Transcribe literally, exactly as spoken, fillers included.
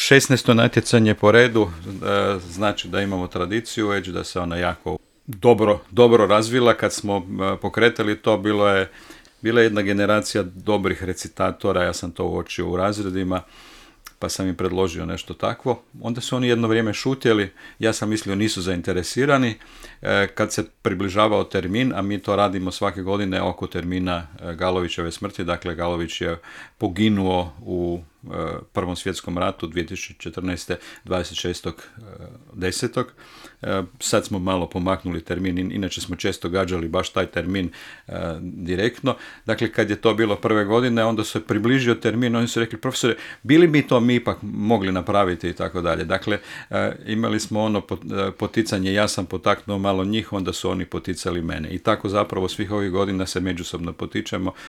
šesnaesto natjecanje po redu, znači da imamo tradiciju, već da se ona jako dobro, dobro razvila. Kad smo pokretali to, bilo je, bila je jedna generacija dobrih recitatora, ja sam to uočio u razredima, pa sam im predložio nešto takvo. Onda su oni jedno vrijeme šutjeli, ja sam mislio nisu zainteresirani. Kad se približavao termin, a mi to radimo svake godine oko termina Galovićeve smrti, dakle Galović je poginuo u Prvom svjetskom ratu dvije tisuće četrnaeste. dvadeset šestog desetog Sad smo malo pomaknuli termin, inače smo često gađali baš taj termin e, direktno. Dakle, kad je to bilo prve godine, onda se približio termin, oni su rekli, profesore, bili mi to mi ipak mogli napraviti i tako dalje. Dakle, e, imali smo ono poticanje, ja sam potaknuo malo njih, onda su oni poticali mene. I tako zapravo svih ovih godina se međusobno potičemo,